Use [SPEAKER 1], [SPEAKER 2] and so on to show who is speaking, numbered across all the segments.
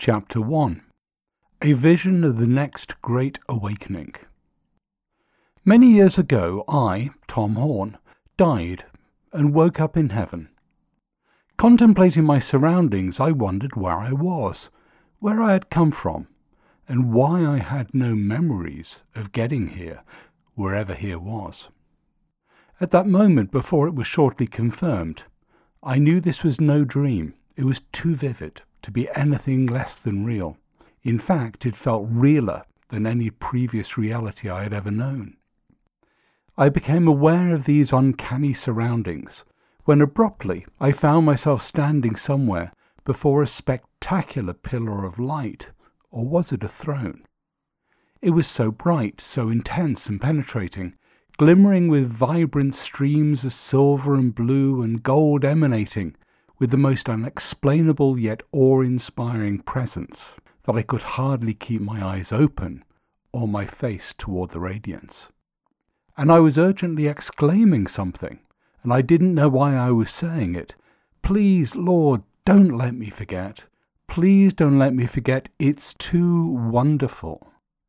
[SPEAKER 1] Chapter 1. A Vision of the Next Great Awakening. Many years ago, I, Tom Horn, died and woke up in heaven. Contemplating my surroundings, I wondered where I was, where I had come from, and why I had no memories of getting here, wherever here was. At that moment, before it was shortly confirmed, I knew this was no dream. It was too vivid to be anything less than real. In fact, it felt realer than any previous reality I had ever known. I became aware of these uncanny surroundings when abruptly I found myself standing somewhere before a spectacular pillar of light, or was it a throne? It was so bright, so intense and penetrating, glimmering with vibrant streams of silver and blue and gold emanating with the most unexplainable yet awe-inspiring presence that I could hardly keep my eyes open or my face toward the radiance. And I was urgently exclaiming something, and I didn't know why I was saying it. Please, Lord, don't let me forget. Please don't let me forget. It's too wonderful.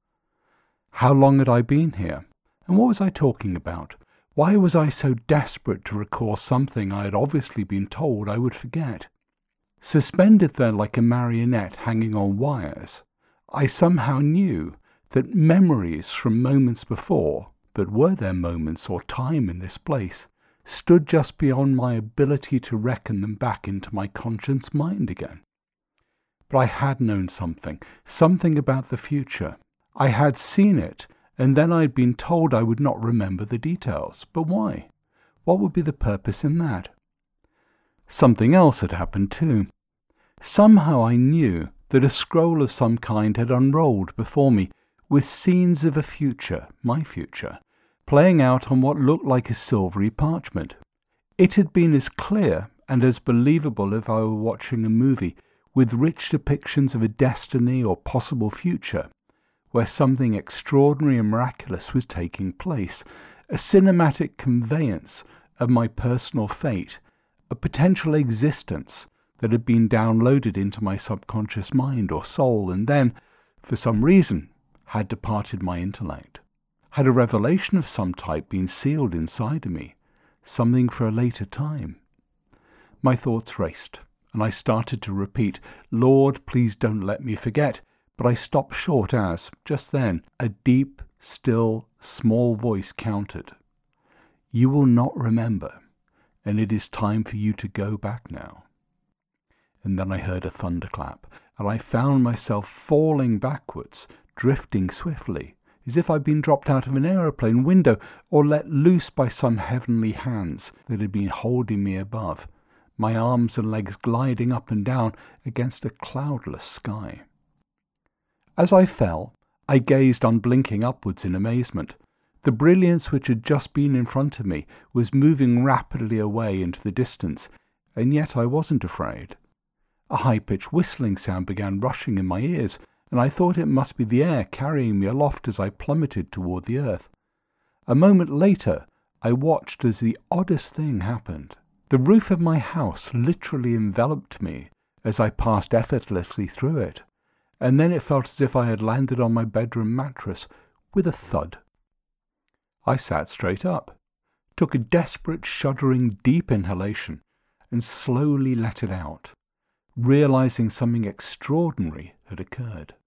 [SPEAKER 1] How long had I been here? And what was I talking about? Why was I so desperate to recall something I had obviously been told I would forget? Suspended there like a marionette hanging on wires, I somehow knew that memories from moments before, but were there moments or time in this place, stood just beyond my ability to reckon them back into my conscious mind again. But I had known something about the future. I had seen it, and then I had been told I would not remember the details. But why? What would be the purpose in that? Something else had happened too. Somehow I knew that a scroll of some kind had unrolled before me, with scenes of a future, my future, playing out on what looked like a silvery parchment. It had been as clear and as believable if I were watching a movie with rich depictions of a destiny or possible future, where something extraordinary and miraculous was taking place, a cinematic conveyance of my personal fate, a potential existence that had been downloaded into my subconscious mind or soul and then, for some reason, had departed my intellect. Had a revelation of some type been sealed inside of me, something for a later time? My thoughts raced, and I started to repeat, Lord, please don't let me forget. But I stopped short as, just then, a deep, still, small voice countered. You will not remember, and it is time for you to go back now. And then I heard a thunderclap, and I found myself falling backwards, drifting swiftly, as if I'd been dropped out of an aeroplane window or let loose by some heavenly hands that had been holding me above, my arms and legs gliding up and down against a cloudless sky. As I fell, I gazed unblinking upwards in amazement. The brilliance which had just been in front of me was moving rapidly away into the distance, and yet I wasn't afraid. A high-pitched whistling sound began rushing in my ears, and I thought it must be the air carrying me aloft as I plummeted toward the earth. A moment later, I watched as the oddest thing happened. The roof of my house literally enveloped me as I passed effortlessly through it. And then it felt as if I had landed on my bedroom mattress with a thud. I sat straight up, took a desperate, shuddering, deep inhalation, and slowly let it out, realizing something extraordinary had occurred.